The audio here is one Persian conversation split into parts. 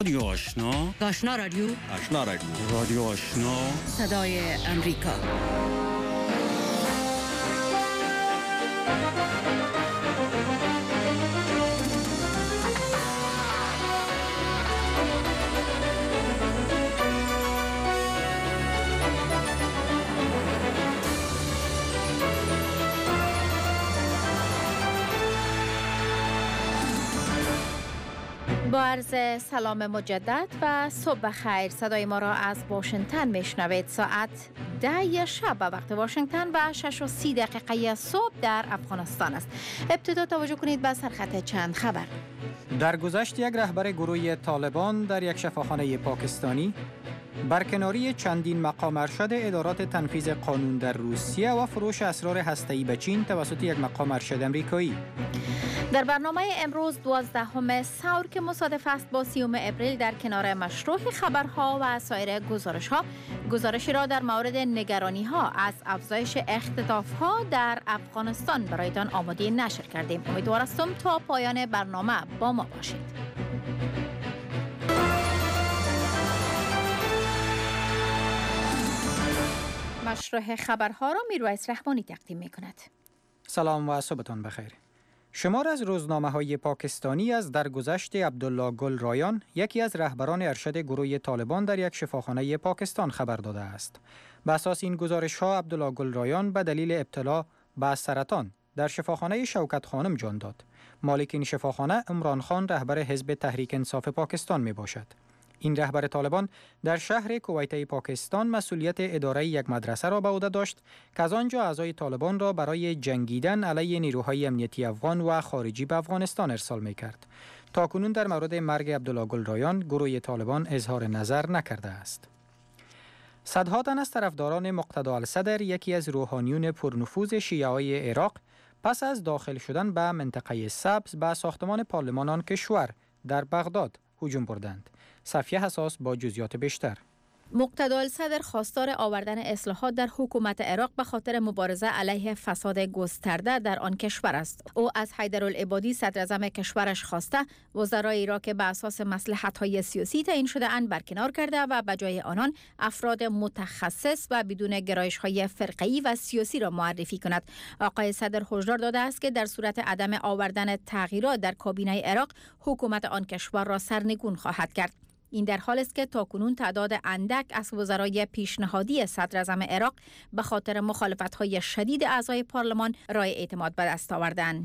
رادیو آشنا، آشنا رادیو، آشنا رادیو، رادیو آشنا، صدای امریکا. با عرض سلام مجدد و صبح خیر. صدای ما را از واشنگتن میشنوید. ساعت 10 شب به وقت واشنگتن و 6:30 صبح در افغانستان است. ابتدا توجه کنید به سرخط چند خبر. در گذشت یک رهبر گروه طالبان در یک شفاخانه پاکستانی، برکناری چندین مقام ارشد ادارات تنفیذ قانون در روسیه و فروش اسرار هسته‌ای به چین توسط یک مقام ارشد امریکایی. در برنامه امروز 12 ثور که مصادف است با 30 اپریل، در کنار مشروع خبرها و سایر گزارش‌ها، گزارشی را در مورد نگرانی‌ها از افزایش اختطاف‌ها در افغانستان برایتان آماده نشر کردیم. امیدوار هستم تا پایان برنامه با ما باشید. مشروع خبرها را میرویس رحمانی تقدیم می‌کند. سلام و صبحتان بخیر. شمار از روزنامه‌های پاکستانی از درگذشت عبدالله گل رایان، یکی از رهبران ارشد گروه طالبان در یک شفاخانه پاکستان خبر داده است. به اساس این گزارش‌ها عبدالله گل رایان به دلیل ابتلا به سرطان در شفاخانه شوکت خانم جان داد. مالک این شفاخانه عمران خان، رهبر حزب تحریک انصاف پاکستان می باشد. این رهبر طالبان در شهر کویته پاکستان مسئولیت اداره یک مدرسه را به عهده داشت که از آنجا اعضای طالبان را برای جنگیدن علیه نیروهای امنیتی افغان و خارجی به افغانستان ارسال می‌کرد. تاکنون در مورد مرگ عبدالله گل رایان گروه طالبان اظهار نظر نکرده است. صدها تن از طرفداران مقتدا الصدر، یکی از روحانیون پرنفوذ شیعه‌های عراق، پس از داخل شدن به منطقه سبز به ساختمان پارلمان آن کشور در بغداد هجوم بردند. صفیه حساس با جزئیات بیشتر. مقتدا الصدر خواستار آوردن اصلاحات در حکومت عراق به خاطر مبارزه علیه فساد گسترده در آن کشور است. او از حیدرالعبادی صدر اعظم کشورش خواسته وزرای عراق به اساس مصلحت‌های سیاسی تعیین شده اند برکنار کرده و به جای آنان افراد متخصص و بدون گرایش‌های فرقه‌ای و سیاسی را معرفی کند. آقای صدر هشدار داده است که در صورت عدم آوردن تغییرات در کابینه عراق، حکومت آن کشور را سرنگون خواهد کرد. این در حال است که تاکنون تعداد اندک از وزرای پیشنهادی صدر اعظم عراق به خاطر مخالفت‌های شدید اعضای پارلمان رای اعتماد به دست آوردند.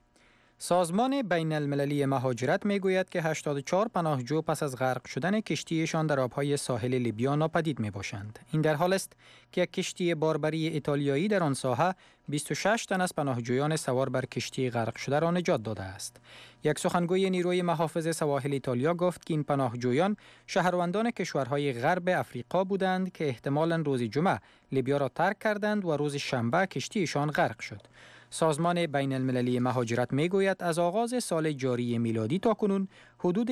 سازمان بین المللی مهاجرت میگوید که 84 پناهجو پس از غرق شدن کشتیشان در آبهای ساحل لیبیا ناپدید می باشند. این در حال است که یک کشتی باربری ایتالیایی در آن ساحه 26 تن از پناهجویان سوار بر کشتی غرق شده را نجات داده است. یک سخنگوی نیروی محافظ سواحل ایتالیا گفت که این پناهجویان شهروندان کشورهای غرب افریقا بودند که احتمالاً روز جمعه لیبیا را ترک کردند و روز شنبه کشتیشان غرق شد. سازمان بین المللی مهاجرت میگوید از آغاز سال جاری میلادی تا کنون حدود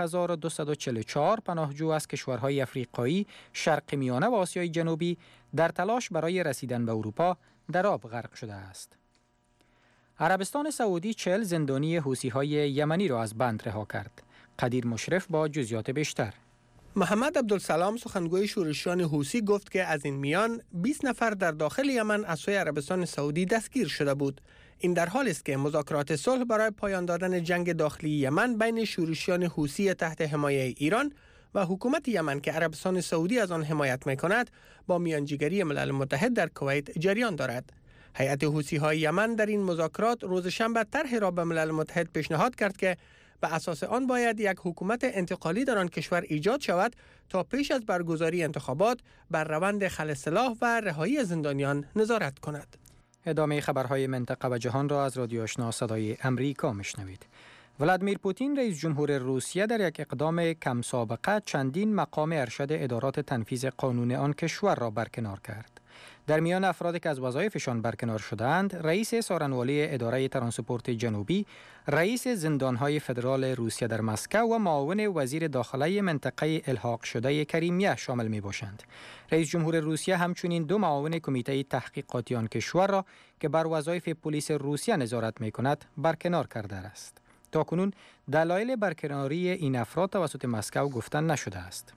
1244 پناهجو از کشورهای افریقایی، شرق میانه و آسیای جنوبی در تلاش برای رسیدن به اروپا در آب غرق شده است. عربستان سعودی 40 زندانی حوثی‌های یمنی را از بند رها کرد. قدیر مشرف با جزئیات بیشتر. محمد عبدالسلام، سخنگوی شورشیان حوثی، گفت که از این میان 20 نفر در داخل یمن از سوی عربستان سعودی دستگیر شده بود. این در حالی است که مذاکرات صلح برای پایان دادن جنگ داخلی یمن بین شورشیان حوثی تحت حمایه ایران و حکومت یمن که عربستان سعودی از آن حمایت می‌کند با میانجیگری ملل متحد در کویت جریان دارد. هیئت حوثی‌های یمن در این مذاکرات روز شنبه طرحی را به ملل متحد پیشنهاد کرد که به اساس آن باید یک حکومت انتقالی در آن کشور ایجاد شود تا پیش از برگزاری انتخابات بر روند خلع سلاح و رهایی زندانیان نظارت کند. ادامه خبرهای منطقه و جهان را از رادیو آشنا صدای امریکا میشنوید. ولادیمیر پوتین رئیس جمهور روسیه در یک اقدام کم سابقه چندین مقام ارشد ادارات تنفیذ قانون آن کشور را برکنار کرد. در میان افرادی که از وظایفشان برکنار شدند، رئیس سارنوالی اداره ترانسپورت جنوبی، رئیس زندانهای فدرال روسیه در مسکو و معاون وزیر داخلی منطقه الحاق شده کریمیه شامل می باشند. رئیس جمهور روسیه همچنین 2 معاون کمیته تحقیقاتی آن کشور را که بر وظایف پلیس روسیه نظارت می کند برکنار کرده است. تاکنون دلایل برکناری این افراد توسط مسکو گفته نشده است.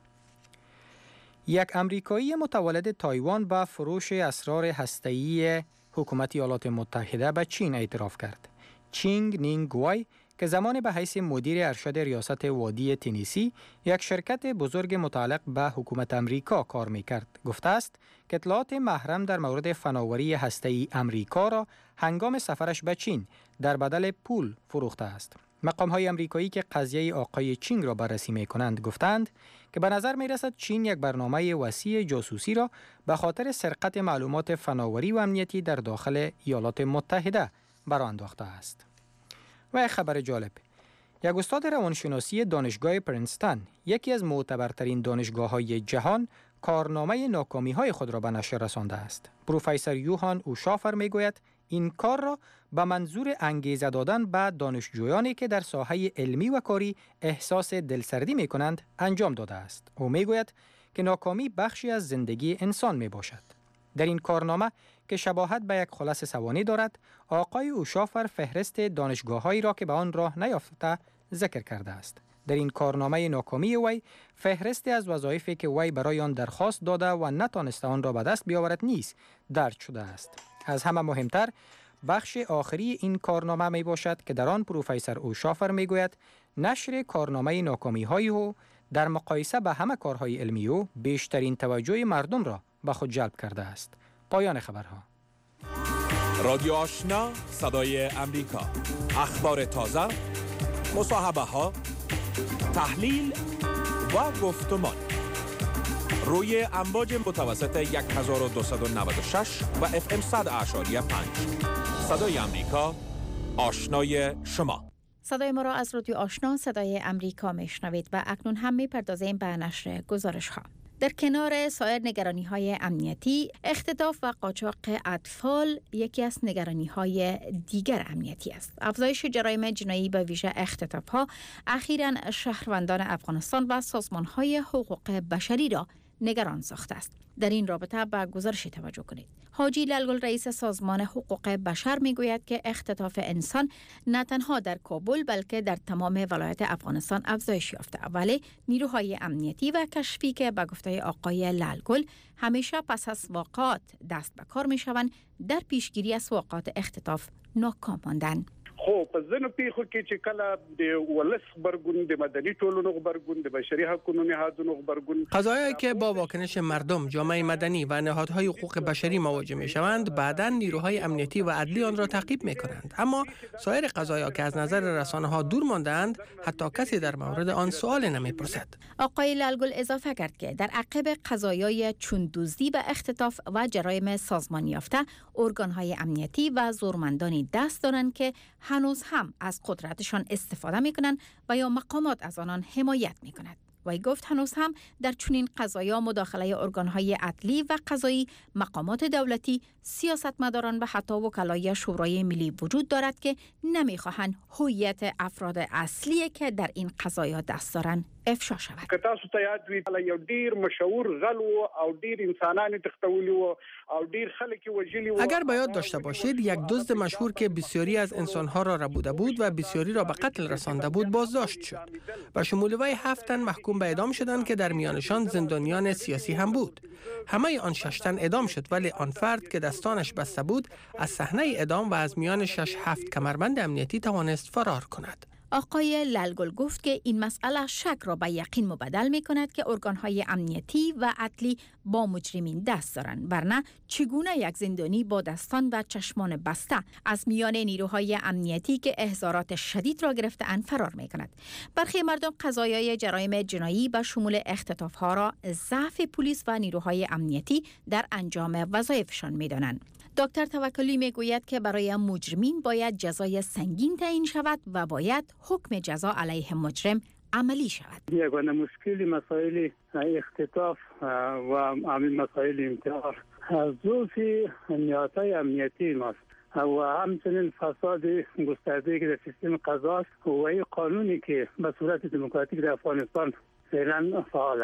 یک امریکایی متولد تایوان به فروش اسرار هسته‌ای حکومت ایالات متحده به چین اعتراف کرد. چینگ نینگ گوای که زمان به حیث مدیر ارشد ریاست وادی تنیسی یک شرکت بزرگ متعلق به حکومت امریکا کار می‌کرد، گفته است که اطلاعات محرم در مورد فناوری هسته‌ای امریکا را هنگام سفرش به چین در بدل پول فروخته است. مقام‌های امریکایی که قضیه آقای چینگ را بررسی می‌کنند گفتند که به نظر می‌رسد چین یک برنامه وسیع جاسوسی را به خاطر سرقت معلومات فناوری و امنیتی در داخل ایالات متحده برآ انداخته است. و خبر جالب، یک استاد روانشناسی دانشگاه پرینستون، یکی از معتبرترین دانشگاه‌های جهان، کارنامه ناکامی‌های خود را به نشر رسانده است. پروفسور یوهان اوشافر می‌گوید این کار را به منظور انگیزه دادن به دانشجویانی که در ساحه علمی و کاری احساس دلسردی می‌کنند انجام داده است. او می‌گوید که ناکامی بخشی از زندگی انسان می‌باشد. در این کارنامه که شباهت به یک خلاصه سوانی دارد، آقای اوشافر فهرست دانشگاه‌هایی را که به آن راه نیافته ذکر کرده است. در این کارنامه ناکامی وی فهرستی از وظایفی که وی برای آن درخواست داده و نتانسته آن را به دست بیاورد نیز درج شده است. از همه مهمتر بخش آخری این کارنامه می باشد که در آن پروفسور اوشافر می گوید نشر کارنامه ناکامی‌های او در مقایسه به همه کارهای علمی او بیشترین توجه مردم را به خود جلب کرده است. پایان خبرها. رادیو آشنا، صدای امریکا. اخبار تازه، مصاحبه ها، تحلیل و گفتمان روی امواج متوسط 1296 و FM 100.5. صدای امریکا، آشنای شما. صدای ما را از رادیو آشنا صدای امریکا میشنوید و اکنون هم میپردازیم به نشر گزارش ها. در کنار سایر نگرانی‌های امنیتی، اختطاف و قاچاق اطفال یکی از نگرانی‌های دیگر امنیتی است. افزایش جرایم جنایی به ویژه اختطاف‌ها اخیراً شهروندان افغانستان و سازمان‌های حقوق بشری را نگران ساخته است. در این رابطه به گزارش توجه کنید. حاجی لالگل رئیس سازمان حقوق بشر میگوید که اختطاف انسان نه تنها در کابل بلکه در تمام ولایات افغانستان افزایش یافته، ولی نیروهای امنیتی و کشفی که به گفته آقای لالگل همیشه پس از واقعات دست به کار میشوند، در پیشگیری از واقعات اختطاف ناکام ماندند. خو په ځینو پیښو کې چې کله د ولس خبرګون، د مدني ټولنو خبرګون، د بشري حقوقو نهادونو خبرګون، قضایایی که با واکنش مردم، جامعه مدنی و نهادهای حقوق بشری مواجه می‌شوند، بعداً نیروهای امنیتی و عدلی آن را تعقیب می‌کنند. اما سایر قضایا که از نظر رسانه‌ها دور مانده‌اند، حتی کسی در مورد آن سوال نمی‌پرسد. آقای لالگل اضافه کرد که در عقب قضایای چون دزدی و اختطاف و جرایم سازمان یافته، ارگان‌های امنیتی و زورمندانی دست دارند که هنوز هم از قدرتشان استفاده میکنند و یا مقامات از آنان حمایت میکند. وی گفت هنوز هم در چنین قضایا مداخله ارگانهای عدلی و قضایی، مقامات دولتی، سیاستمداران و حتی وکلای شورای ملی وجود دارد که نمیخواهند هویت افراد اصلی که در این قضایا دست دارند افشا شود. که تاسو ته یاد وي یو ډیر مشهور غل او ډیر انسانان تختولی او ډیر خلک وجلی. اگر به یاد داشته باشید، یک دزد مشهور که بسیاری از انسانها را ربوده بود و بسیاری را به قتل رسانده بود بازداشت شد و شمول وی 7 تن محکوم به اعدام شدند که در میانشان زندانیان سیاسی هم بود. همه آن 6 تن اعدام شد، ولی آن فرد که دستانش بسته بود از صحنه اعدام و از میان 6-7 کمربند امنیتی توانست فرار کند. آقای لالگل گفت که این مسئله شک را به یقین مبدل می کند که ارگانهای امنیتی و عدلی با مجرمین دست دارند، ورنه چگونه یک زندانی با دستان و چشمان بسته از میان نیروهای امنیتی که احضارات شدید را گرفته‌اند فرار می کند. برخی مردم قضایای جرایم جنایی به شمول اختطاف‌ها را ضعف پلیس و نیروهای امنیتی در انجام وظایفشان می دانند. دکتر توکلی میگوید که برای مجرمین باید جزای سنگین تعیین شود و باید حکم جزا علیه مجرم عملی شود. یگانه مشکلی مسائل اختطاف و همین مسائل انتحار ظروف نیازهای امنیتی ماست و همچنین فساد گسترده که در سیستم قضا و این قانونی که به صورت دموکراتیک در افغانستان فعلا فعال است.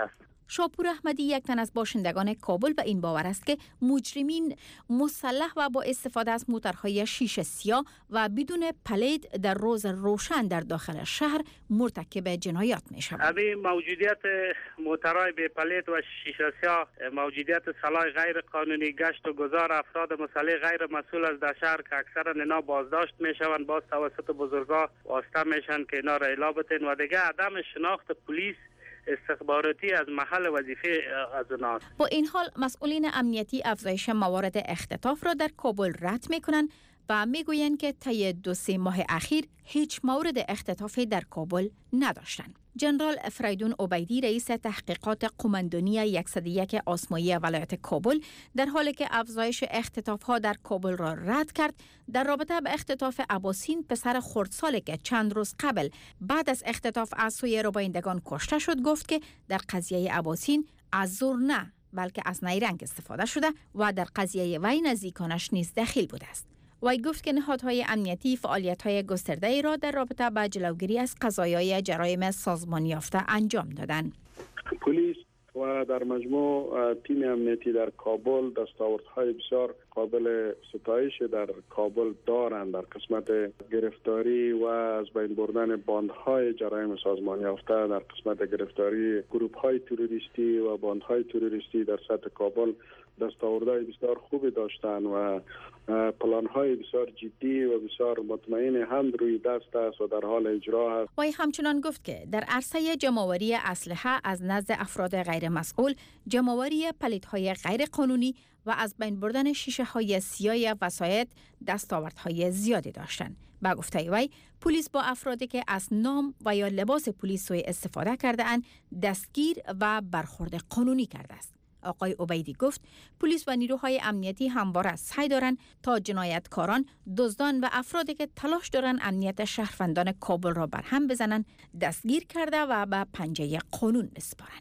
شاپور احمدی یک تن از باشندگان کابل به این باور است که مجرمین مسلح و با استفاده از موترهای شیشه سیاه و بدون پلید در روز روشن در داخل شهر مرتکب جنایات می شوند. همین موجودیت موترهای بی پلید و شیشه سیاه، موجودیت سلاح غیر قانونی، گشت و گذار افراد مسلح غیر مسئول از در شهر که اکثرا اینا بازداشت می شوند، باز توسط بزرگا واسطه میشن که اینا را اعلام بتین و دیگه عدم شناخت پلیس استخباراتی از محل وظیفه از اوناست. با این حال مسئولین امنیتی افزایش موارد اختطاف را در کابل رد میکنند و میگویند که طی 2-3 ماه اخیر هیچ مورد اختطافی در کابل نداشتند. جنرال فریدون عبیدی رئیس تحقیقات قماندانی 101 آسمایی ولایت کابل در حالی که افزایش اختطاف‌ها در کابل را رد کرد، در رابطه به اختطاف اباسین پسر خردسالی که چند روز قبل بعد از اختطاف از سوی ربایندگان کشته شد گفت که در قضیه اباسین از زور نه بلکه از نیرنگ استفاده شده و در قضیه وی نزدیکانش نیز دخیل بوده است. وی گفت که نهادهای امنیتی فعالیت‌های گسترده‌ای را در رابطه با جلوگیری از قضایای جرایم سازمان یافته انجام دادند. پلیس و در مجموع تیم امنیتی در کابل دستاوردهای بسیار قابل ستایش در کابل دارند در قسمت گرفتاری و از بین بردن باندهای جرایم سازمان یافته، در قسمت گرفتاری گروه‌های تروریستی و باندهای تروریستی در سطح کابل دستاوردهای بسیار خوبی داشتند و پلان‌های بسیار جدی و بسیار مطمئن هم روی دست است و در حال اجرا است. وی همچنان گفت که در عرصه جمع‌آوری اسلحه از نزد افراد غیر مسئول، جمع‌آوری پلیدهای غیر قانونی و از بین بردن شیشه‌های سیاه وسایط دستاوردهای زیادی داشتند. با گفته وی، پلیس با افرادی که از نام و یا لباس پلیس سوء استفاده کرده اند دستگیر و برخورد قانونی کرده است. آقای عبیدی گفت پلیس و نیروهای امنیتی همواره سعی دارند تا جنایتکاران، دزدان و افرادی که تلاش دارند امنیت شهروندان کابل را برهم بزنند دستگیر کرده و به پنجه قانون بسپارند.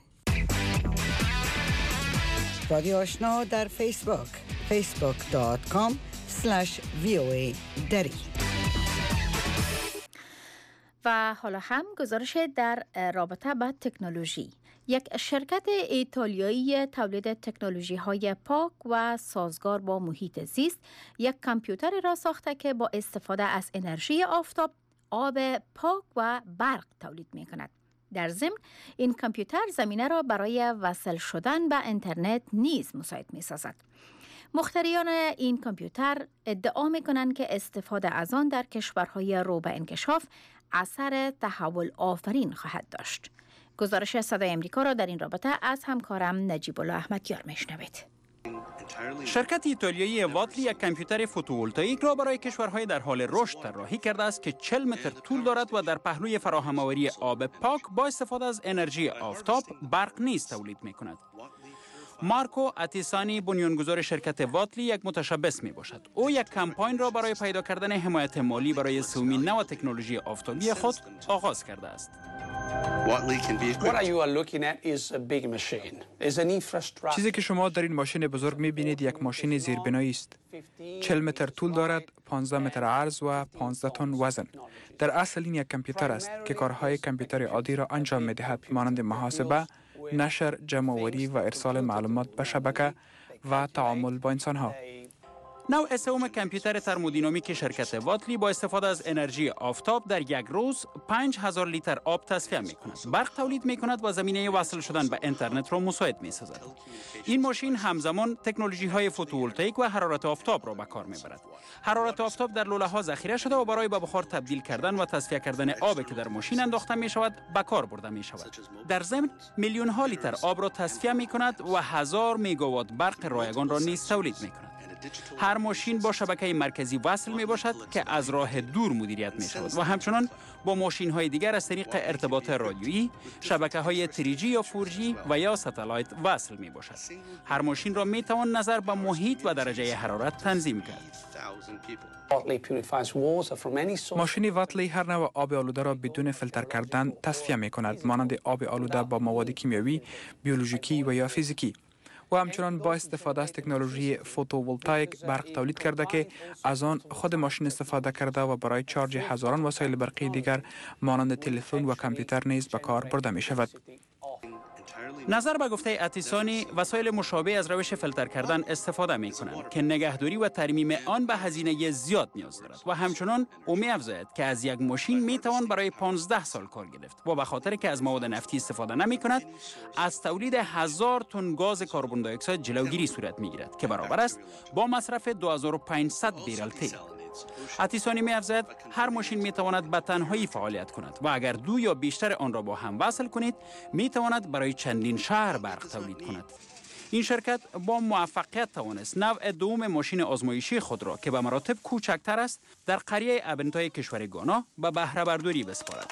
رادیو آشنا در فیسبوک facebook.com/voa دری. و حالا هم گزارش در رابطه با تکنولوژی. یک شرکت ایتالیایی تولید تکنولوژی‌های پاک و سازگار با محیط زیست یک کامپیوتر را ساخته که با استفاده از انرژی آفتاب آب پاک و برق تولید می‌کند. در ضمن این کامپیوتر زمینه را برای وصل شدن به اینترنت نیز مساعد می‌سازد. مخترعان این کامپیوتر ادعا می‌کنند که استفاده از آن در کشورهای رو به انکشاف اثر تحول آفرین خواهد داشت. گزارش صدای امریکا را در این رابطه از همکارم نجیب الله احمدیار میشنوید. شرکت ایتالیایی واتلی یک کامپیوتر فوتوولتائیک را برای کشورهای در حال رشد طراحی کرده است که 40 متر طول دارد و در پهلوی فراهم‌آوری آب پاک با استفاده از انرژی آفتاب برق نیز تولید می‌کند. مارکو اتیسانی بنیانگذار شرکت واتلی یک متشبث می باشد. او یک کمپاین را برای پیدا کردن حمایت مالی برای سومین نوع تکنولوژی آفتابی خود آغاز کرده است. چیزی که شما در این ماشین بزرگ می‌بینید یک ماشین زیربنایی است. 40 متر طول دارد، 15 متر عرض و 15 تن وزن. در اصل این یک کامپیوتر است که کارهای کامپیوتر عادی را انجام می‌دهد، مانند محاسبه، نشر، جمع‌آوری و ارسال معلومات به شبکه و تعامل با انسان‌ها. نوع سوم کامپیوتر ترمودینامیک شرکت واتلی با استفاده از انرژی آفتاب در یک روز 5000 لیتر آب تصفیه می کند. برق تولید می کند و زمینه وصل شدن به اینترنت را مساعد می سازد. این ماشین همزمان تکنولوژی های فوتوولتائیک و حرارت آفتاب را به کار می برد. حرارت آفتاب در لوله ها ذخیره شده و برای به بخار تبدیل کردن و تصفیه کردن آبی که در ماشین انداخته می شود به کار برده می شود. در ضمن میلیون ها لیتر آب را تصفیه می کند و 1000 میگاوات برق رایگان را نیز تولید می کند. هر ماشین با شبکه مرکزی وصل می باشد که از راه دور مدیریت می شود و همچنان با ماشین های دیگر از طریق ارتباط رادیویی، شبکه های 3G یا 4G و یا ستلایت وصل می باشد. هر ماشین را می توان نظر به محیط و درجه حرارت تنظیم کرد. ماشین واتلی هر نوع آب آلوده را بدون فیلتر کردن تصفیه می کند، مانند آب آلوده با مواد کیمیایی، بیولوژیکی و یا فیزیکی. و همچنان با استفاده از تکنولوژی فوتوولتائیک برق تولید کرده که از آن خود ماشین استفاده کرده و برای چارج هزاران وسایل برقی دیگر مانند تلفن و کامپیوتر نیز به کار برده می شود. نظر به گفته اتیسانی، وسایل مشابه از روش فیلتر کردن استفاده می کنند که نگهداری و ترمیم آن به هزینه زیاد نیاز دارد و همچنان او می افزاید که از یک ماشین می توان برای 15 سال کار گرفت و به خاطر که از مواد نفتی استفاده نمی کند از تولید 1000 تن گاز کربن دی اکساید جلوگیری صورت می گیرد که برابر است با مصرف 2500 بیرل تیل. اتیسانی می افزاید هر ماشین می تواند به تنهایی فعالیت کند و اگر 2 یا بیشتر آن را با هم وصل کنید می تواند برای چندین شهر برق تولید کند. این شرکت با موفقیت توانست نوع دوم ماشین آزمایشی خود را که به مراتب کوچکتر است در قریه ابنتای کشور گانا به بهره برداری بسپارد.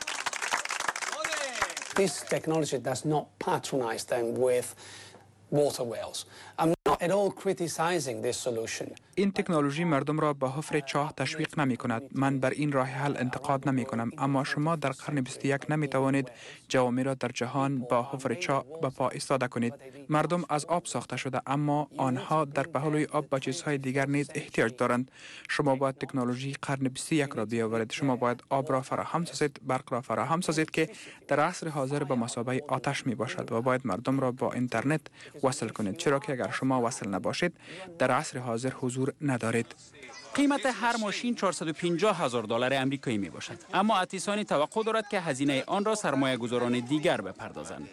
This technology does not patronize them with water wells. I'm not at all criticizing this solution. این تکنولوژی مردم را به حفر چاه تشویق نمی کند. من بر این راه حل انتقاد نمی کنم، اما شما در قرن 21 نمی توانید جوامع را در جهان با حفر چاه به پا ایستاده کنید. مردم از آب ساخته شده، اما آنها در پهلوی آب با چیزهای دیگر نیز احتیاج دارند. شما باید تکنولوژی قرن 21 را بیاورید. شما باید آب را فراهم سازید، برق را فراهم سازید که در عصر حاضر به مثابه آتش می باشد و باید مردم را با اینترنت وصل کنید، چرا که اگر شما وصل نباشید در عصر حاضر حضور ندارید. قیمت هر ماشین $450,000 آمریکایی می باشد، اما اتیسانی توقع دارد که هزینه آن را سرمایه گذاران دیگر بپردازند.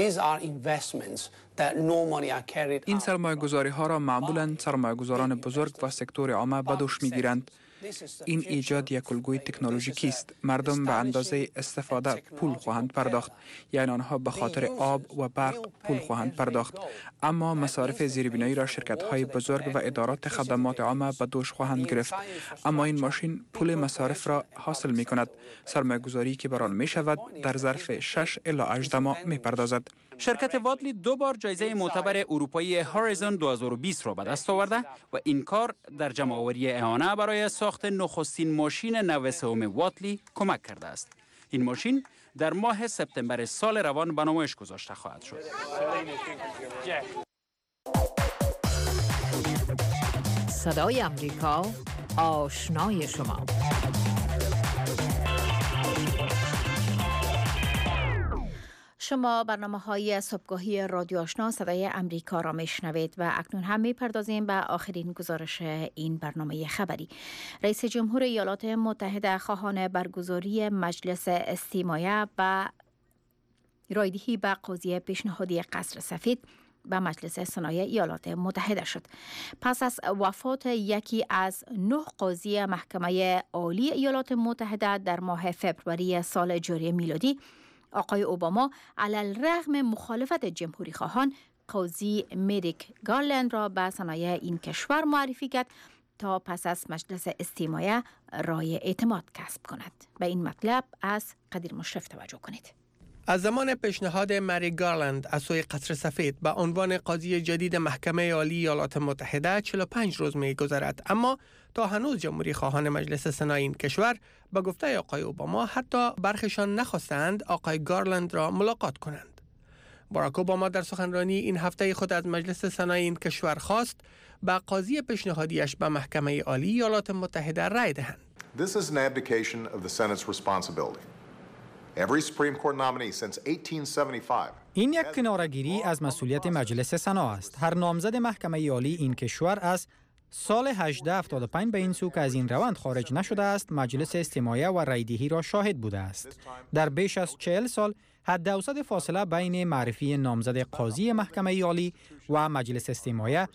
این سرمایه گذاری ها را معمولاً سرمایه گذاران بزرگ و سکتور عامه به دوش می گیرند. این ایجاد یک الگوی تکنولوژیکی است. مردم به اندازه استفاده پول خواهند پرداخت، یعنی آنها به خاطر آب و برق پول خواهند پرداخت، اما مصارف زیربنایی را شرکت‌های بزرگ و ادارات خدمات عامه به دوش خواهند گرفت. اما این ماشین پول مصارف را حاصل می کند. سرمایه‌گذاری که بر آن می شود در ظرف 6 الی 18 ماه می پردازد. شرکت واتلی 2 بار جایزه معتبر اروپایی هوریزون 2020 را به دست آورده و این کار در جمع‌آوری اعانه برای ساخت نخستین ماشین نو سوم واتلی کمک کرده است. این ماشین در ماه سپتامبر سال روان به نمایش گذاشته خواهد شد. صدای آمریکا، آشنای شما. شما برنامه‌های صبحگاهی رادیو آشنا صدای امریکا را میشنوید و اکنون هم میپردازیم به آخرین گزارش این برنامه خبری. رئیس جمهور ایالات متحده خواهان برگزاری مجلس استماع و رایدهی به قضیه پیشنهادی قصر سفید به مجلس صنایع ایالات متحده شد. پس از وفات یکی از 9 قاضی محکمه عالی ایالات متحده در ماه فوریه سال جاری میلادی، آقای اوباما علی‌الرغم مخالفت جمهوری خواهان قاضی مریک گارلند را به صنایع این کشور معرفی کرد تا پس از مجلس استماع رای اعتماد کسب کند. به این مطلب از قدیر مشرف توجه کنید. از زمان پیشنهاد مریک گارلند از سوی قصر سفید به عنوان قاضی جدید محکمه عالی ایالات متحده 45 روز می‌گذرد، اما تا هنوز جمهوری خواهان مجلس سنای این کشور به گفته آقای اوباما حتی برخشان نخواستند آقای گارلند را ملاقات کنند. باراک اوباما در سخنرانی این هفته خود از مجلس سنای این کشور خواست به قاضی پیشنهادیش به محکمه عالی ایالات متحده رای دهند. This is an abdication of the Senate's responsibility. Every Supreme Court nominee since 1875. این یک کناره‌گیری از مسئولیت مجلس سنا است. هر نامزد محکمه عالی این کشور از سال 1875 به این سو که از این روند خارج نشده است، مجلس استماع و رایدهی را شاهد بوده است. در بیش از 40 سال حد اوسط فاصله بین معرفی نامزد قاضی محکمه عالی و مجلس استماع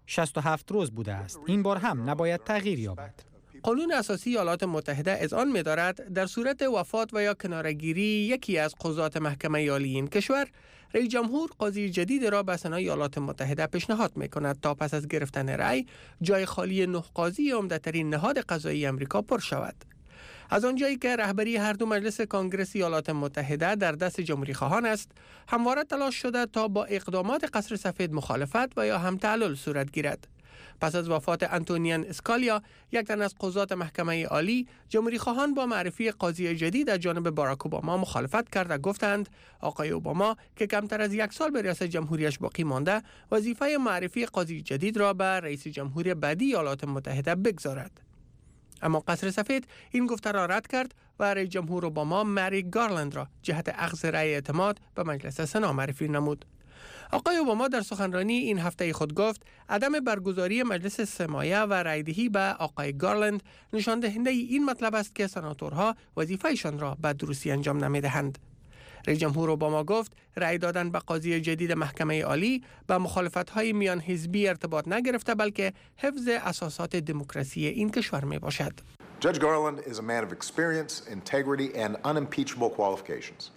67 روز بوده است. این بار هم نباید تغییر یابد. قانون اساسی ایالات متحده اذعان می‌دارد در صورت وفات و یا کناره‌گیری یکی از قضات محکمه عالی این کشور، رئیس جمهور قاضی جدید را به سنای ایالات متحده پیشنهاد می‌کند تا پس از گرفتن رأی جای خالی 9 قاضی عمده‌ترین نهاد قضایی آمریکا پر شود. از آنجایی که رهبری هر دو مجلس کانگرس ایالات متحده در دست جمهوری خواهان است، همواره تلاش شده تا با اقدامات قصر سفید مخالفت و یا هم تعلل صورت گیرد. پس از وفات انتونیان اسکالیا، یک تن از قضات محکمه عالی، جمهوری خواهان با معرفی قاضی جدید از جانب باراک اوباما مخالفت کرد و گفتند آقای اوباما که کمتر از 1 سال به ریاست جمهوریش باقی مانده، وظیفه معرفی قاضی جدید را به رئیس جمهور بعدی ایالات متحده بگذارد. اما قصر سفید این گفته را رد کرد و رئیس جمهور اوباما مریک گارلند را جهت اخذ رأی اعتماد به مجلس سنا معرفی نمود. آقای اوباما در سخنرانی این هفته خود گفت عدم برگزاری مجلس سماعیه و رأیدهی به آقای گارلند نشان دهنده این مطلب است که سناتورها وظیفه‌شان را به درستی انجام نمی‌دهند. رئیس جمهور اوباما گفت رأی دادن به قاضی جدید محکمه عالی با مخالفت‌های میان حزبی ارتباط نگرفته بلکه حفظ اساسات دموکراسی این کشور میباشد. Judge Garland is a man of experience, integrity and unimpeachable qualifications.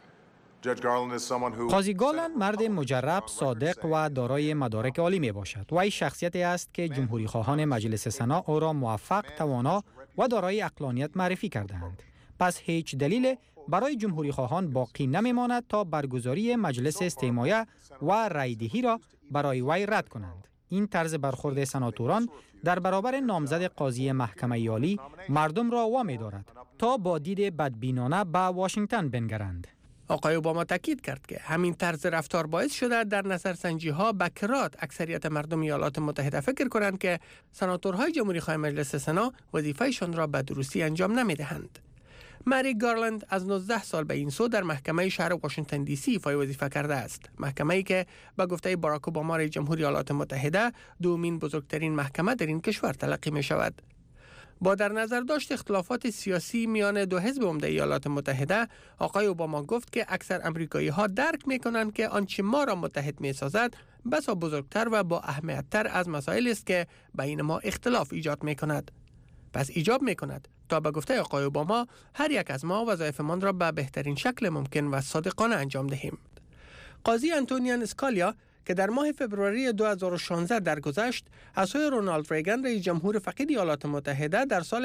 قاضی گارلند مرد مجرب، صادق و دارای مدارک عالی می باشد و این شخصیتی است که جمهوری خواهان مجلس سنا او را موفق، توانا و دارای عقلانیت معرفی کردند. پس هیچ دلیل برای جمهوری خواهان باقی نمی ماند تا برگزاری مجلس استماعیه و رأیدهی را برای وی رد کنند. این طرز برخورد سناتوران در برابر نامزد قاضی محکمه عالی مردم را وامی دارد تا با دید بدبینانه به واشنگتن بنگرند. آقای اوباما تاکید کرد که همین طرز رفتار باعث شده در نظرسنجی ها به کرات اکثریت مردم ایالات متحده فکر کنند که سناتورهای جمهوری خواه مجلس سنا وظیفه‌شان را به درستی انجام نمی‌دهند. مریک گارلند از 19 سال به این سو در محکمه شهر واشنگتن دی سی ایفای وظیفه کرده است. محکمه‌ای که به گفته باراک اوباما رئیس جمهوری ایالات متحده دومین بزرگترین محکمه در این کشور تلقی می شود. با در نظر داشت اختلافات سیاسی میان دو حزب عمده ایالات متحده، آقای اوباما گفت که اکثر امریکایی ها درک می کنند که آنچه ما را متحد می سازد بسا بزرگتر و با اهمیت‌تر از مسائل است که بین ما اختلاف ایجاد می کند. پس ایجاب می کند تا به گفته آقای اوباما هر یک از ما وظایفمان را به بهترین شکل ممکن و صادقانه انجام دهیم. قاضی آنتونیان اسکالیا که در ماه فبروری 2016 درگذشت از سوی رونالد ریگان رئیس جمهور فقید ایالات متحده در سال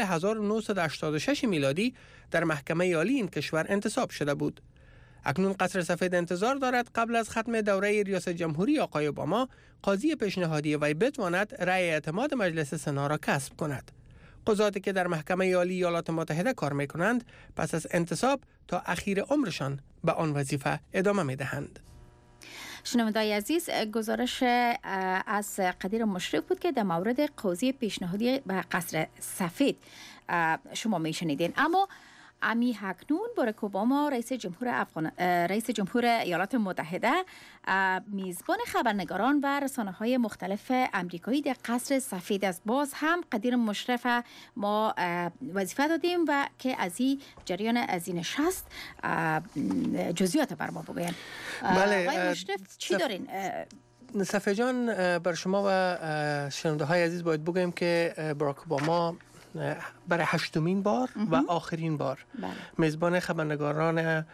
1986 میلادی در محکمه عالی این کشور انتصاب شده بود. اکنون قصر سفید انتظار دارد قبل از ختم دوره ریاست جمهوری آقای اوباما قاضی پیشنهادی وی بتواند رأی اعتماد مجلس سنا را کسب کند. قضاتی که در محکمه عالی ایالات متحده کار می‌کنند پس از انتصاب تا اخیر عمرشان به آن وظیفه ادامه می‌دهند. شنوندای عزیز، گزارش از قدیر مشرف بود که در مورد قاضی پیشنهادی به قصر سفید شما میشنیدین. اما امی اکنون باراک اوباما رئیس جمهور ایالات متحده میزبان خبرنگاران و رسانه‌های مختلف امریکایی در قصر سفید است. باز هم قدیر مشرف ما وظیفه دادیم و که از این جریان از این نشست جزئیات بر ما بگوین. بله، آقای مشرف چی دارین؟ صفحه جان، بر شما و شنونده های عزیز باید بگویم که باراک اوباما برای 8مین بار و آخرین بار میزبان خبرنگاران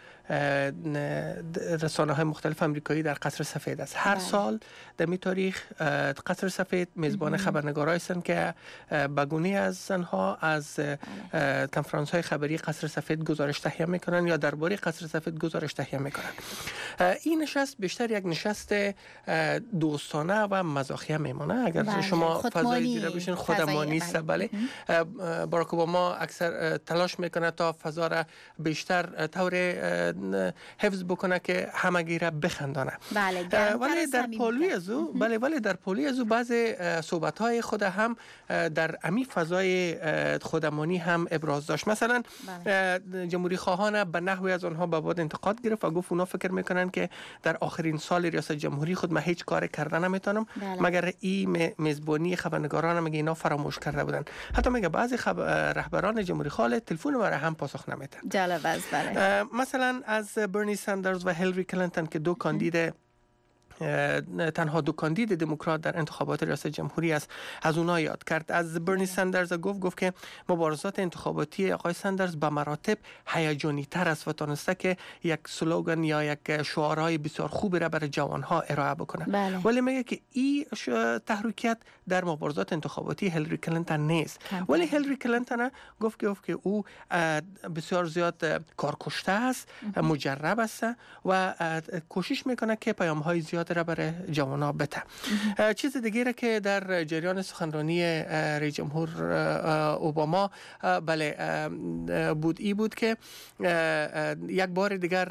رسانه های مختلف امریکایی در قصر سفید است. هر سال در می تاریخ قصر سفید میزبان خبرنگارایی هستند که بگونه از زنها از کنفرانس های خبری قصر سفید گزارش تهیه میکنن یا درباره قصر سفید گزارش تهیه میکنن. این نشست بیشتر یک نشست دوستانه و مزاحیه میمونه. اگر شما فضای دیده بشین خودمانی است. بله، باراک اوباما اکثر تلاش میکنه تا فضا را بیشتر طور حفظ بکنه که همگی را بخندانه. ولی در پالوی از او بعض صحبت های خود هم در امی فضای خودمانی هم ابراز داشت. مثلا جمهوری خواهان به نحوی از آنها به باد انتقاد گرفت و گفت اونا فکر میکنن که در آخرین سال ریاست جمهوری خود من هیچ کار کردن نمیتونم مگر این میزبانی خبرنگاران میگه اینا فراموش کرده بودن. حتی میگه بعضی رهبران جمهوری خواه تلفن مرا هم پاسخ نمیدن. جالب است. بله. مثلا از برنی ساندرز و هیلاری کلینتون که تنها دو کاندید دموکرات در انتخابات ریاست جمهوری است، از اونها یاد کرد. از برنی ساندرز گفت که مبارزات انتخاباتی آقای ساندرز به مراتب هیجانی تر است و تونسته که یک سلوگان یا یک شعارهای بسیار خوبی را برای جوانها ارائه بکنه. ولی میگه که این تحریکیت در مبارزات انتخاباتی هیلاری کلینتون نیست. ولی هیلاری کلینتون گفت که او بسیار زیاد کارکشته است، مجرب است و کوشش میکنه که پیام‌های زیاد را برای جوانان بده. چیز دیگه که در جریان سخنرانی رئیس جمهور اوباما بود که یک بار دیگر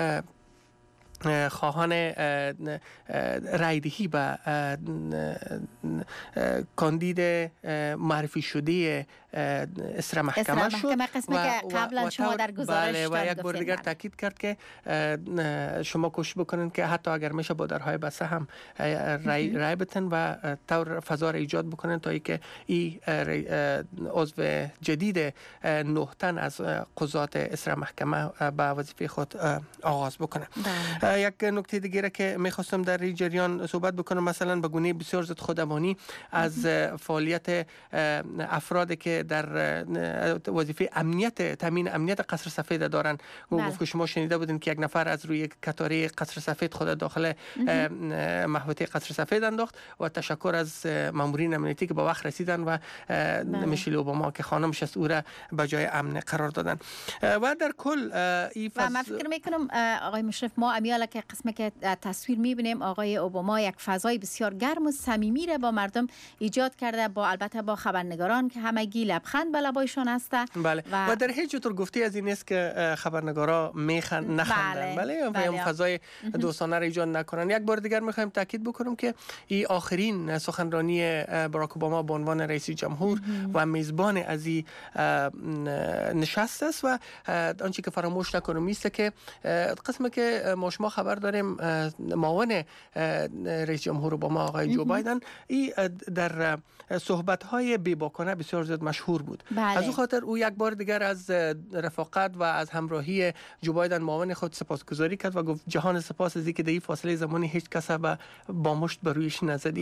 خواهان رایدهی به کاندید معرفی شده اسرا محکمه شد قسمی که قبلا شما در گزارش و یک بار دیگر تاکید کرد که شما کوشش بکنین که حتی اگر میشه با درهای بسته هم رای بتن و طور فضا را ایجاد بکنن تا اینکه این عضو جدید 9 تن از قضات اسرا محکمه به وظیفه خود آغاز بکنه. یک نکته دیگه که میخواستم در این جریان صحبت بکنم، مثلا به گونه بسیار ضد خودمانی از فعالیت افرادی که در وظیفه تامین امنیت قصر سفید دارن. گفت که شما شنیده بودین که یک نفر از روی کتاره قصر سفید خود داخل محوطه قصر سفید انداخت و تشکر از مامورین امنیتی که با وقت رسیدن و میشل اوباما که خانمش است او را به جای امن قرار دادن. و در کل و من فکر میکنم آقای مشرف، ما امیالا که قسمه که تصویر میبینیم آقای اوباما یک فضای بسیار گرم و صمیمی را با مردم ایجاد کرده، با البته با خبرنگاران که همگی لبخند به لبایشان است. بله. و در هیچ جور گفته از این است که خبرنگارا نخندن. بله. و اون فضای دوستانه را ایجاد نکنن. یک بار دیگر میخوایم تاکید بکنم که این آخرین سخنرانی باراک اوباما به عنوان رئیس جمهور و میزبان از این نشست است و آنچه که فراموش نکنم است که قسمه که ما شما خبر داریم معاون رئیس جمهور اوباما آقای جو بایدن در صحبت‌های بی‌باکانه بسیار زیاد مشهور بود. از اون خاطر او یک بار دیگر از رفاقت و از همراهی جو بایدن معاون خود سپاسگزاری کرد و گفت جهان سپاس از اینکه در این فاصله زمانی هیچ کس با مشت بر رویش نزدی.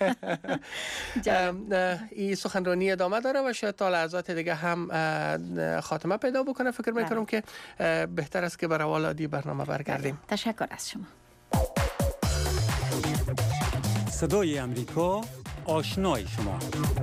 این سخنرانی ادامه داره و شاید تا لحظات دیگه هم خاتمه پیدا بکنه. فکر می‌کنم که بهتر است که به روال عادی برنامه برگردیم. تشکر از شما. صدای امریکا، آشنای شما.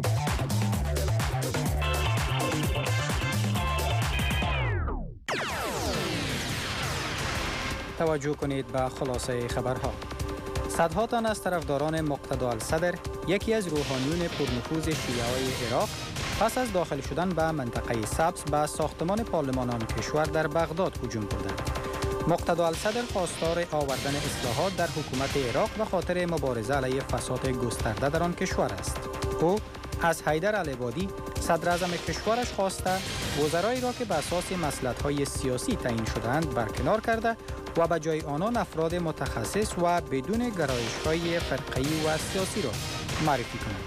توجه کنید به خلاصه خبرها. صدها تن از طرفداران مقتدا الصدر، یکی از روحانیون پرنفوذ شیعه‌های عراق، پس از داخل شدن به منطقه سبز به ساختمان پارلمان آن کشور در بغداد هجوم بردند. مقتدا الصدر خواستار آوردن اصلاحات در حکومت عراق و خاطر مبارزه علیه فساد گسترده در آن کشور است. او از حیدر العبادی صدر اعظم کشورش خواسته وزرایی را که به اساس مصلحت‌های سیاسی تعیین شده‌اند برکنار کرده و به جای آنان افراد متخصص و بدون گرایش‌های فرقه‌ای و سیاسی را معرفی کند.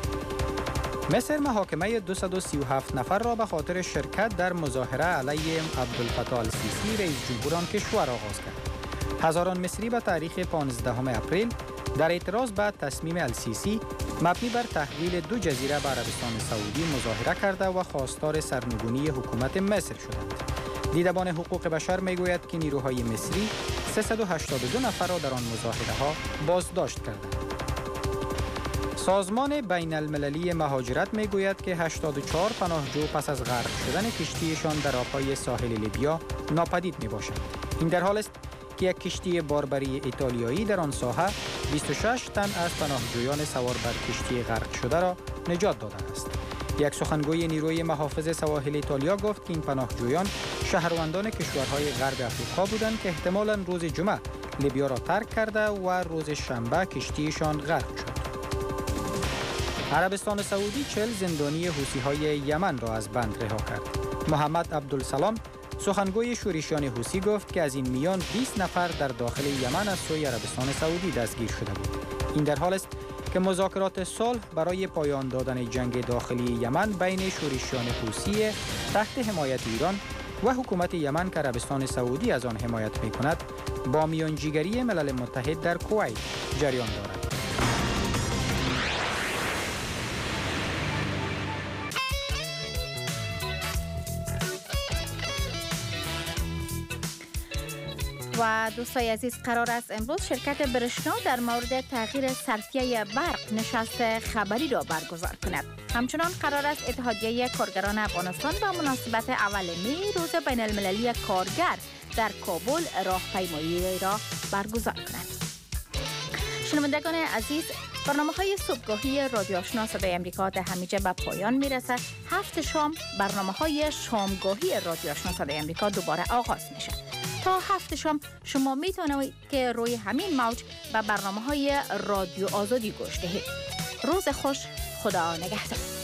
مصر محاکمه 237 نفر را به خاطر شرکت در مظاهره علیه عبدالفتاح السیسی رئیس جمهور آن کشور آغاز کرد. هزاران مصری به تاریخ 15 اپریل در اعتراض به تصمیم السیسی مبنی بر تحویل 2 جزیره به عربستان سعودی مظاهره کرده و خواستار سرنگونی حکومت مصر شدند. دیدبان حقوق بشر میگوید که نیروهای مصری 382 نفر را در آن مظاهره ها بازداشت کردند. سازمان بین المللی مهاجرت میگوید که 84 پناهجو پس از غرق شدن کشتیشان در آبهای ساحل لیبیا ناپدید می باشند. این در حال است که یک کشتی باربری ایتالیایی در آن ساحه 26 تن از پناهجویان سوار بر کشتی غرق شده را نجات داده است. یک سخنگوی نیروی محافظ سواحل ایتالیا گفت که این پناهجویان شهروندان کشورهای غرب افریقا بودند که احتمالاً روز جمعه لیبیا را ترک کرده و روز شنبه کشتیشان غرق شد. عربستان سعودی 40 زندانی حوثی‌های یمن را از بند رها کرد. محمد عبدالسلام سخنگوی شورشیان حوثی گفت که از این میان 20 نفر در داخل یمن از سوی عربستان سعودی دستگیر شده بود. این در حال است که مذاکرات صلح برای پایان دادن جنگ داخلی یمن بین شورشیان حوثی تحت حمایت ایران و حکومت یمن که عربستان سعودی از آن حمایت می‌کند با میانجیگری ملل متحد در کویت جریان دارد. و دوستای عزیز، قرار است امروز شرکت برشنا در مورد تغییر صرفیه برق نشست خبری را برگزار کند. همچنان قرار است اتحادیه کارگران افغانستان با مناسبت اولین روز بین المللی کارگر در کابل راهپیمایی را برگزار کند. شنوندگان عزیز، برنامه‌های صبحگاهی رادیو آشنا صدای امریکا در همینجا به پایان میرسد. 7 شام برنامه‌های شامگاهی رادیو آشنا صدای امریکا دوباره آغاز میشه. تا 7 شام شما میتونید که روی همین موج به برنامه‌های رادیو آزادی گوش دهید. روز خوش. خدا نگهدار.